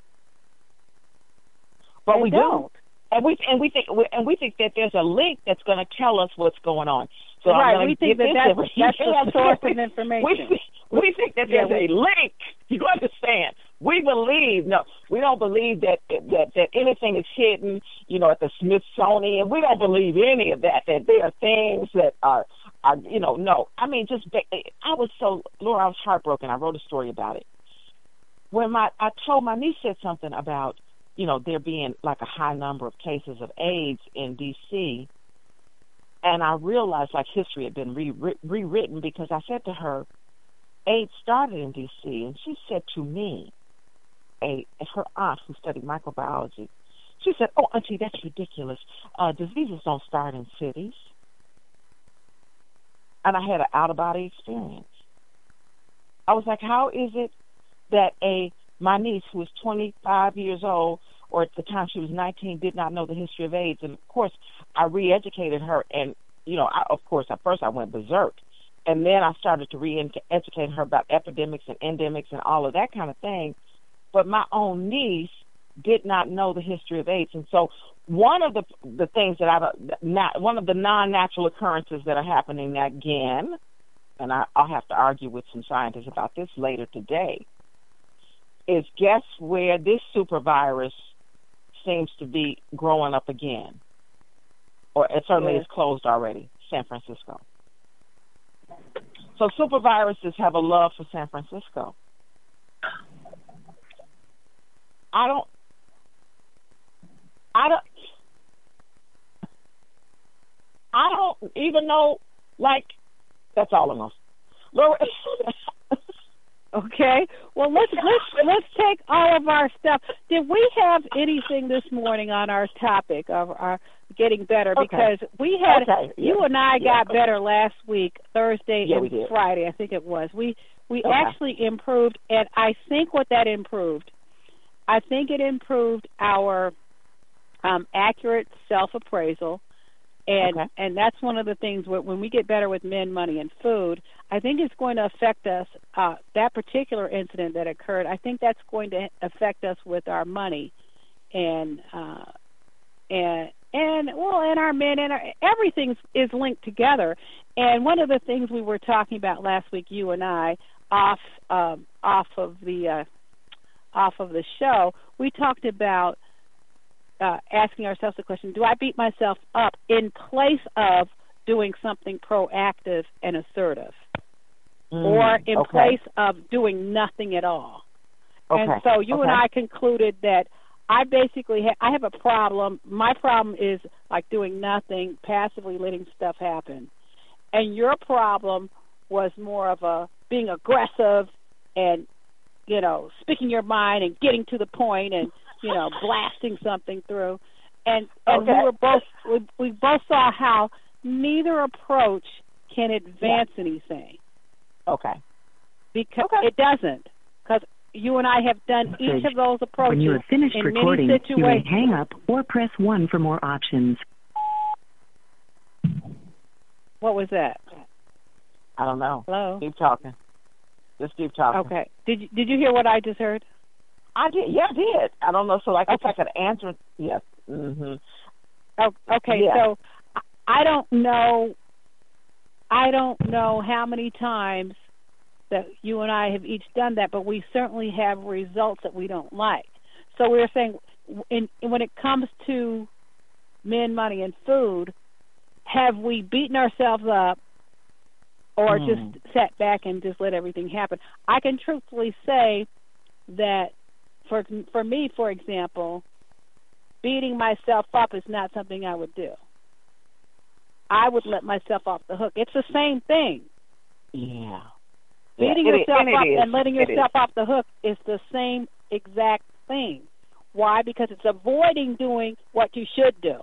But we don't. And we think that there's a link that's going to tell us what's going on. So right, we think that's the source of information. We think that there's a link. You understand? We don't believe that anything is hidden. At the Smithsonian, we don't believe any of that. That there are things that are no. I mean, Laura, I was heartbroken. I wrote a story about it. When my niece said something about there being like a high number of cases of AIDS in D.C., and I realized like history had been rewritten because I said to her, AIDS started in D.C., and she said to me, her aunt who studied microbiology, she said, "Oh, Auntie, that's ridiculous. Diseases don't start in cities." And I had an out-of-body experience. I was like, how is it that my niece, who was 25 years old, or at the time she was 19, did not know the history of AIDS? And, of course, I re-educated her. And, at first I went berserk. And then I started to re-educate her about epidemics and endemics and all of that kind of thing. But my own niece did not know the history of AIDS. And so one of the things one of the non-natural occurrences that are happening again, and I'll have to argue with some scientists about this later today, is guess where this super virus seems to be growing up again? Or it certainly is closed already, San Francisco. So super viruses have a love for San Francisco. I don't even know, that's all I'm going to say. Okay. Well, let's take all of our stuff. Did we have anything this morning on our topic of our getting better? Because we had you and I got better last week, Thursday and Friday, I think it was. We actually improved, and I think what that improved, I think it improved our accurate self-appraisal. And that's one of the things when we get better with men, money, and food, I think it's going to affect us. That particular incident that occurred, I think that's going to affect us with our money, and our men and everything is linked together. And one of the things we were talking about last week, you and I, off of the show, we talked about asking ourselves the question, do I beat myself up in place of doing something proactive and assertive? Or in place of doing nothing at all? And so you and I concluded that I basically I have a problem. My problem is like doing nothing, passively letting stuff happen. And your problem was more of being aggressive and, speaking your mind and getting to the point and, blasting something through. And we both saw how neither approach can advance anything. Okay. Because it doesn't. Because, you and I have done each of those approaches. When you have finished in recording, many situations. You may hang up or press 1 for more options. What was that? I don't know. Hello? Keep talking. Just keep talking. Okay. Did you hear what I just heard? I did. Yeah, I did. I don't know. So, like, if I could answer. Yes. Mm-hmm. Oh, okay. Yeah. So, I don't know how many times that you and I have each done that, but we certainly have results that we don't like. So we're saying, when it comes to men, money, and food, have we beaten ourselves up or just sat back and just let everything happen? I can truthfully say that for me, for example, beating myself up is not something I would do. I would let myself off the hook. It's the same thing. Yeah. Beating yourself up and letting yourself off the hook is the same exact thing. Why? Because it's avoiding doing what you should do.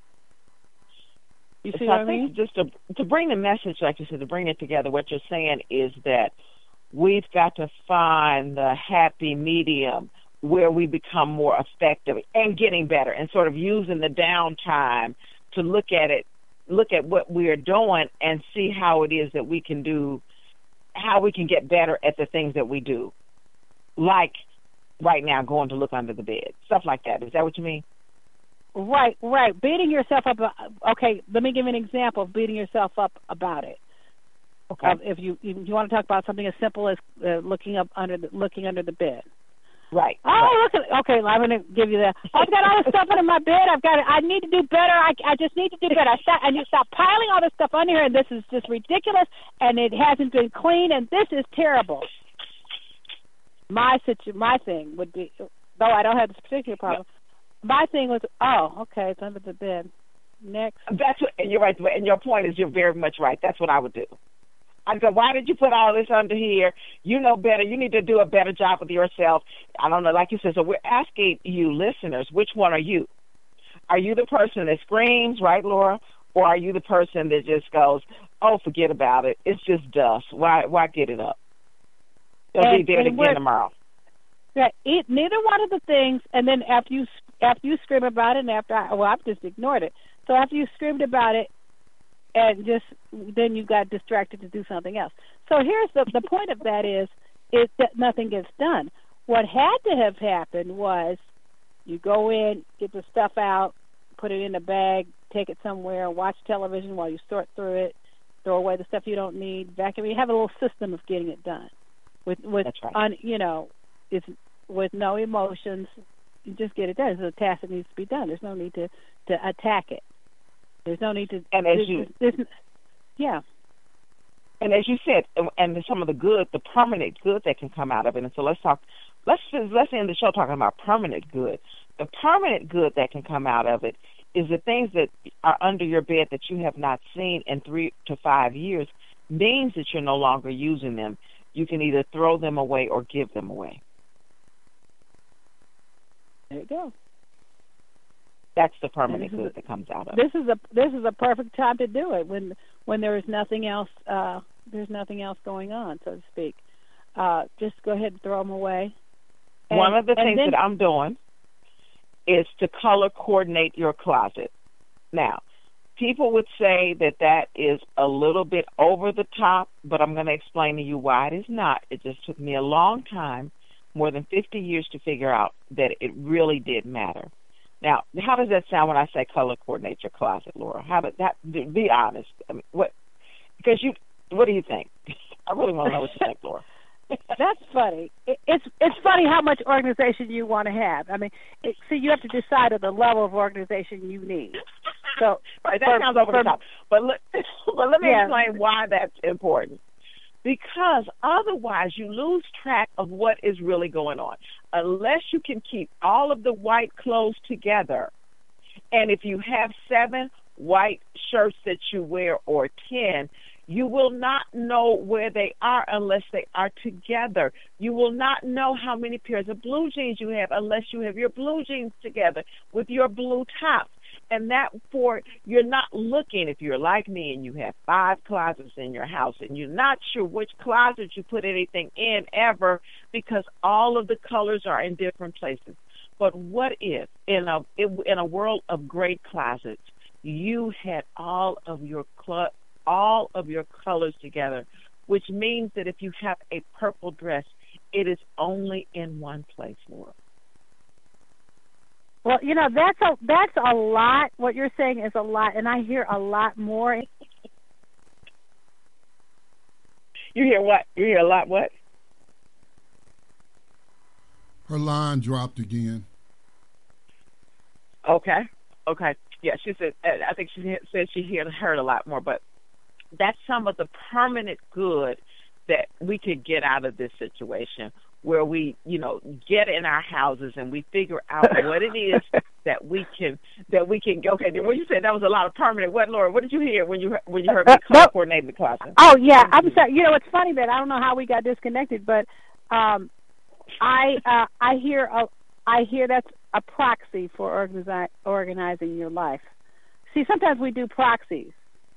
You see what I mean? Just to bring the message, like you said, to bring it together, what you're saying is that we've got to find the happy medium where we become more effective and getting better, and sort of using the downtime to look at what we are doing and see how it is that we can do, how we can get better at the things that we do. Like right now, going to look under the bed, stuff like that. Is that what you mean? Right. Beating yourself up. Okay, let me give you an example of beating yourself up about it. Okay. If you want to talk about something as simple as looking under the bed. Right. Oh, right. Look at. Okay, I'm going to give you that. I've got all this stuff under my bed. I need to do better. I just need to do better. I need to stop piling all this stuff under here, and this is just ridiculous, and it hasn't been clean, and this is terrible. My thing would be, though I don't have this particular problem. My thing was, okay, it's under the bed. Next. That's what, and you're right. And your point is, you're very much right. That's what I would do. I'd go, why did you put all this under here? You know better. You need to do a better job with yourself. I don't know, like you said. So we're asking you, listeners, which one are you? Are you the person that screams, right, Laura? Or are you the person that just goes, oh, forget about it. It's just dust. Why get it up? They'll be there again tomorrow. Yeah, neither one of the things, and then after you scream about it, and I've just ignored it. So after you screamed about it, and then you got distracted to do something else. So here's the point of that is that nothing gets done. What had to have happened was you go in, get the stuff out, put it in a bag, take it somewhere, watch television while you sort through it, throw away the stuff you don't need, vacuum. You have a little system of getting it done. That's right. With no emotions, you just get it done. It's a task that needs to be done. There's no need to attack it. There's no need to. And as you said, and some of the permanent good that can come out of it. And so let's end the show talking about permanent good. The permanent good that can come out of it is the things that are under your bed that you have not seen in 3 to 5 years means that you're no longer using them. You can either throw them away or give them away. There you go. That's the permanent good that comes out of it. This is a perfect time to do it when there is nothing else. There's nothing else going on, so to speak. Just go ahead and throw them away. One of the things that I'm doing is to color coordinate your closet. Now, people would say that is a little bit over the top, but I'm going to explain to you why it is not. It just took me a long time, more than 50 years, to figure out that it really did matter. Now, how does that sound when I say color coordinate your closet, Laura? How does that? Be honest. I mean, what do you think? I really want to know what you think, Laura. That's funny. It's funny how much organization you want to have. I mean, you have to decide on the level of organization you need. So right, that sounds over the top. But let me explain why that's important. Because otherwise you lose track of what is really going on. Unless you can keep all of the white clothes together, and if you have 7 white shirts that you wear or 10, you will not know where they are unless they are together. You will not know how many pairs of blue jeans you have unless you have your blue jeans together with your blue top. and that for you're not looking, if you're like me and you have 5 closets in your house and you're not sure which closet you put anything in ever because all of the colors are in different places. But what if in a world of great closets, you had all of your colors together, which means that if you have a purple dress, it is only in one place, Laura. Well, that's a lot. What you're saying is a lot, and I hear a lot more. You hear what? You hear a lot what? Her line dropped again. Okay. Yeah, she said, I think she said she heard a lot more, but that's some of the permanent good that we could get out of this situation, where we, get in our houses and we figure out what it is that we can go. Okay, what you said, that was a lot of permanent. What, Laura? What did you hear when you heard me color coordinate the closet? Oh yeah, I'm sorry. It's funny that I don't know how we got disconnected, but I hear that's a proxy for organizing your life. See, sometimes we do proxies.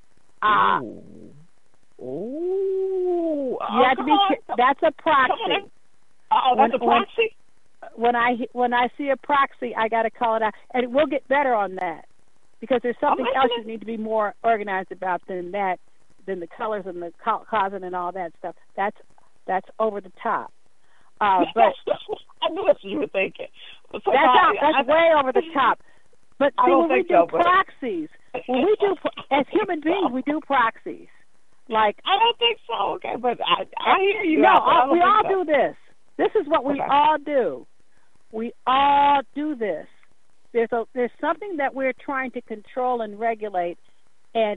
You have to be. That's a proxy. Oh, that's a proxy. When I see a proxy, I got to call it out, and we'll get better on that because there's something else you need to be more organized about than the colors and the closet and all that stuff. That's over the top. But I knew that's what you were thinking. That's way over the top. But see, when we do proxies, as human beings, we do proxies. Like, I don't think so. Okay, but I hear you. No, we all do this. This is what we all do. We all do this. There's something that we're trying to control and regulate, and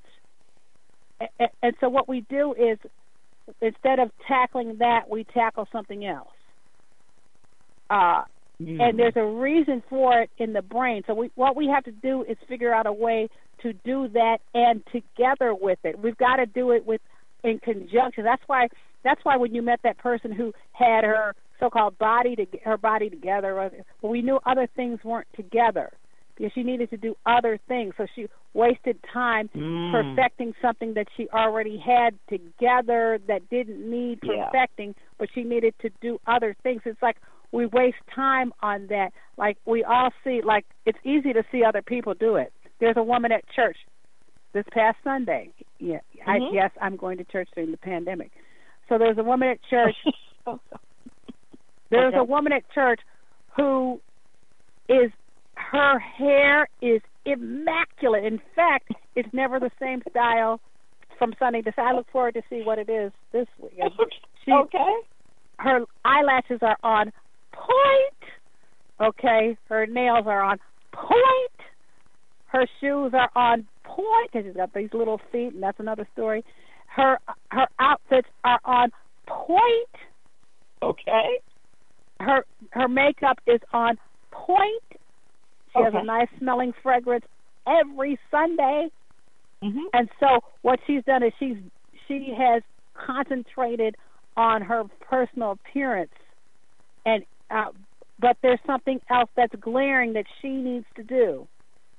so what we do is, instead of tackling that, we tackle something else. And there's a reason for it in the brain. So what we have to do is figure out a way to do that and together with it. We've got to do it in conjunction. That's why when you met that person who had her so-called body together, well, we knew other things weren't together because she needed to do other things. So she wasted time perfecting something that she already had together that didn't need perfecting, but she needed to do other things. It's like we waste time on that. Like we all see, like it's easy to see other people do it. There's a woman at church this past Sunday. Yeah, yes, I'm going to church during the pandemic. So there's a woman at church. There's a woman at church who her hair is immaculate. In fact, it's never the same style from Sunday to Sunday. I look forward to see what it is this week. Her eyelashes are on point. Okay, her nails are on point. Her shoes are on point because she's got these little feet, and that's another story. Her outfits are on point. Okay. Her makeup is on point. She has a nice smelling fragrance every Sunday. Mm-hmm. And so what she's done is she has concentrated on her personal appearance, and but there's something else that's glaring that she needs to do.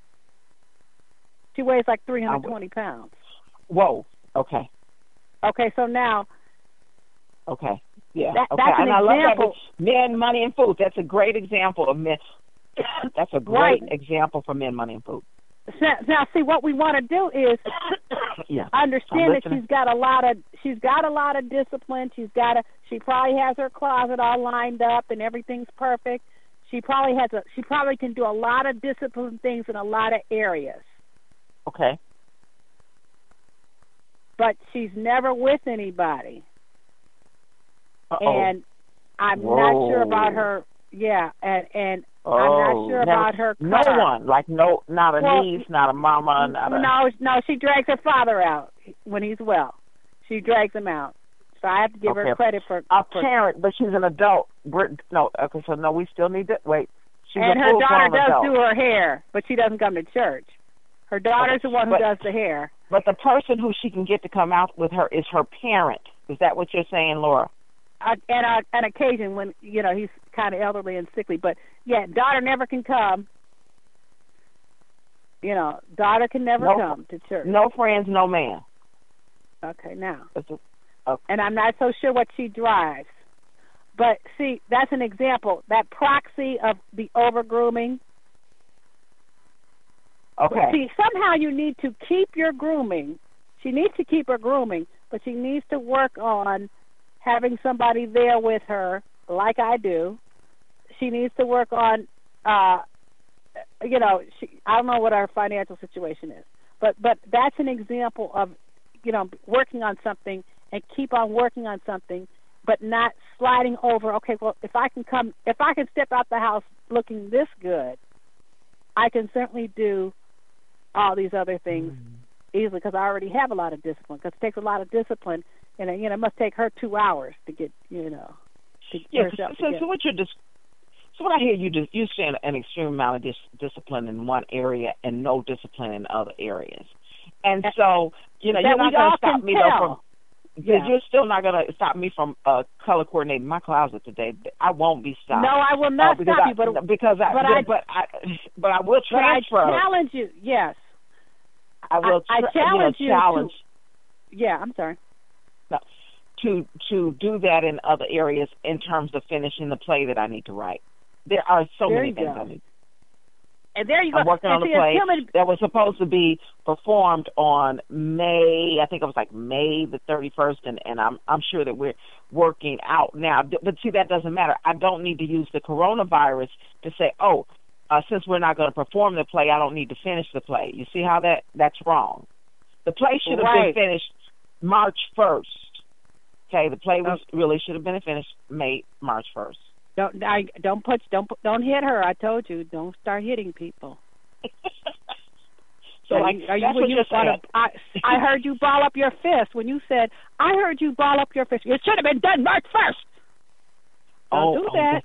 She weighs like 320 pounds. Whoa. Okay. Okay, so now. Okay. Yeah. That's and an I example. love that. Men, money, and food. That's a great example of men. That's a great example for men, money, and food. Now, see, what we want to do is understand that she's got a lot of discipline. She probably has her closet all lined up and everything's perfect. She probably can do a lot of discipline things in a lot of areas. Okay. But she's never with anybody. Uh-oh. And I'm not sure about her. Yeah, and I'm not sure about her car. No one, not a niece, not a mama, No, she drags her father out when he's well. She drags him out. So I have to give her credit for a parent, but she's an adult. We still need to wait. She's and a her daughter adult. does do her hair, but she doesn't come to church. Her daughter's the one who does the hair. But the person who she can get to come out with her is her parent. Is that what you're saying, Laura? An occasion when he's kind of elderly and sickly, but daughter never can come. daughter can never come to church. No friends, no man. Okay, now. Okay. And I'm not so sure what she drives. But, see, that's an example. That proxy of the over-grooming. Okay. See, somehow you need to keep your grooming. She needs to keep her grooming, but she needs to work on having somebody there with her, like I do. She needs to work on, I don't know what our financial situation is, but that's an example of, working on something and keep on working on something, but not sliding over. Okay, well, if I can step out the house looking this good, I can certainly do all these other things easily because I already have a lot of discipline. Because it takes a lot of discipline, and it must take her 2 hours to get, to get herself together. So what I hear you're saying an extreme amount of discipline in one area and no discipline in other areas, and so you're not going to stop me though from. Yeah. You're still not going to stop me from color coordinating my closet today. I won't be stopped. No, I will not stop you, but I will transfer. But I challenge you. Yes, I will. I challenge you. Challenge. Yeah, I'm sorry. No, to do that in other areas in terms of finishing the play that I need to write. There are so many things I need. And there you go. I'm working on a play that was supposed to be performed on May. I think it was like May the 31st, and I'm sure that we're working out now. But see, that doesn't matter. I don't need to use the coronavirus to say, since we're not going to perform the play, I don't need to finish the play. You see how that's wrong? The play should have been finished March 1st. Okay, the play really should have been finished March 1st. Don't hit her. I told you, don't start hitting people. So I heard you ball up your fist when you said, I heard you ball up your fist. It should have been done March 1st. Don't do that.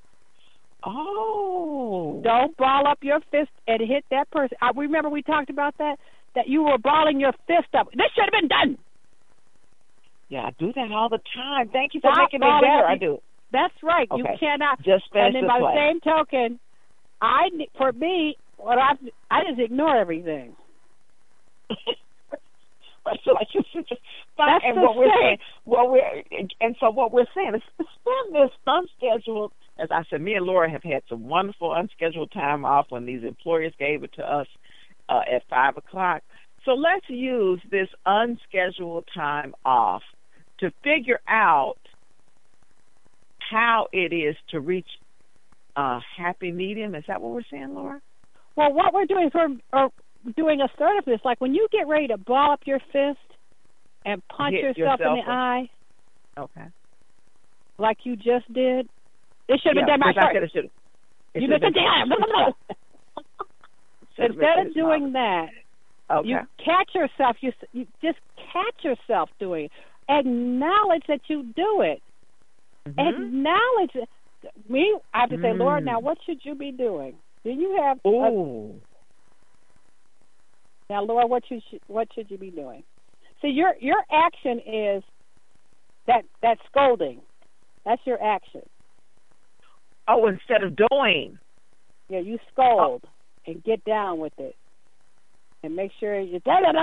Don't ball up your fist and hit that person. I remember we talked about that you were balling your fist up. This should have been done. Yeah, I do that all the time. Thank you for making it better. I do. That's right. Okay. You cannot. Just finish and then the by play. the same token, I just ignore everything. So like you said, that's and what we're saying. What we're saying is spend this unscheduled. As I said, me and Laura have had some wonderful unscheduled time off when these employers gave it to us at 5:00. So let's use this unscheduled time off to figure out how it is to reach a happy medium. Is that what we're saying, Laura? Well, what we're doing is we're doing assertiveness. Like when you get ready to ball up your fist and punch yourself in the eye. Okay. Like you just did. It should have been done by first. You missed it. Instead of doing that, you catch yourself. You just catch yourself doing it. Acknowledge that you do it. Acknowledge it. I have to say, Lord, now what should you be doing? Do you have? Now, Lord, what should you be doing? See, your action is that scolding. That's your action. Oh, instead of doing. Yeah, you scold and get down with it, and make sure you.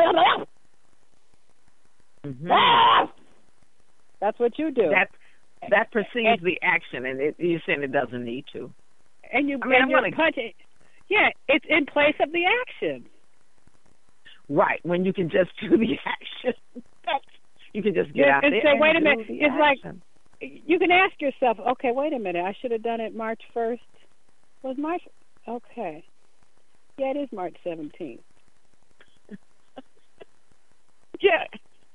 That's what you do. That precedes the action, and you're saying it doesn't need to. And you're punching. Yeah, it's in place of the action. Right, when you can just do the action. You can just get out there and say, wait a minute. It's action. Like, you can ask yourself, okay, wait a minute, I should have done it March 1st. Was March? Okay. Yeah, it is March 17th. Yeah.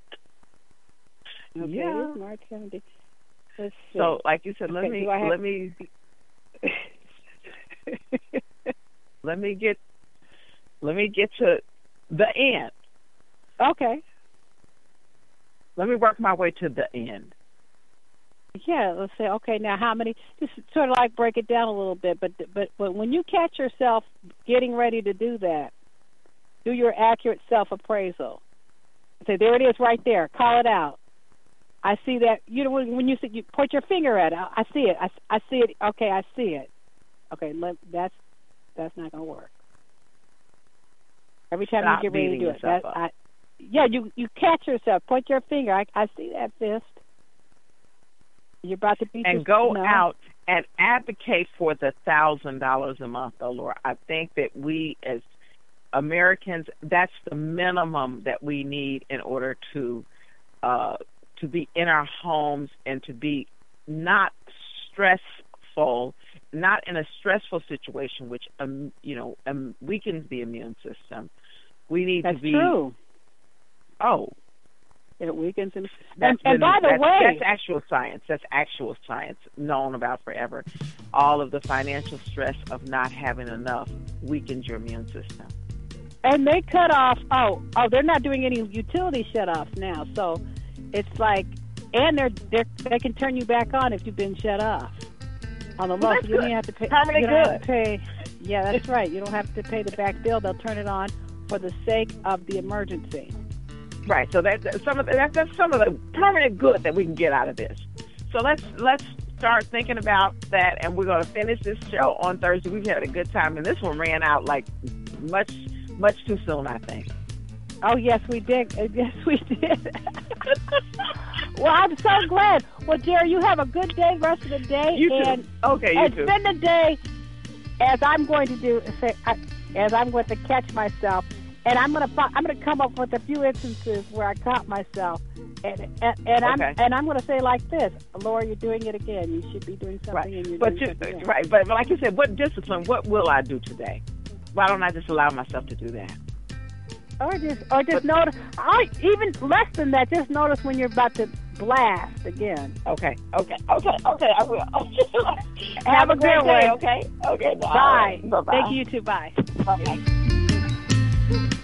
Okay, yeah. It is March 17th. Let's see. So, like you said, let me get to the end. Okay. Let me work my way to the end. Yeah, let's say, okay, now how many, just sort of like break it down a little bit, but when you catch yourself getting ready to do that, do your accurate self-appraisal. Say, there it is right there. Call it out. I see that. You know, when you point your finger at it, I see it. I see it. Okay, I see it. Okay, that's not going to work. Every time you get ready to do it. You catch yourself. Point your finger. I see that fist. You're about to beat and go out and advocate for the $1,000 a month, though, Laura. I think that we as Americans, that's the minimum that we need in order to be in our homes and to be not stressful, not in a stressful situation, which weakens the immune system. We need to be. That's true. Oh. It weakens him. And by the way, that's actual science. That's actual science known about forever. All of the financial stress of not having enough weakens your immune system. And they cut off. They're not doing any utility shutoffs now. So it's like, and they can turn you back on if you've been shut off on the low. So you don't have to pay. Permanent good. Yeah, that's right. You don't have to pay the back bill. They'll turn it on for the sake of the emergency. Right, so that's some of the permanent good that we can get out of this. So let's start thinking about that, and we're going to finish this show on Thursday. We've had a good time, and this one ran out like much too soon, I think. Oh yes, we did. Yes, we did. Well, I'm so glad. Well, Jerry, you have a good day, rest of the day, you too. Okay, you too. Spend the day as I'm going to do, as I'm going to catch myself. And I'm gonna come up with a few instances where I caught myself, and I'm gonna say like this, Laura, you're doing it again. You should be doing something, right. And you're doing something else. Right. But like you said, what discipline? What will I do today? Why don't I just allow myself to do that? Or just notice. Even less than that. Just notice when you're about to blast again. Okay. I will. Have a great day. Okay. Bye. Bye. Thank you too. Bye. Bye.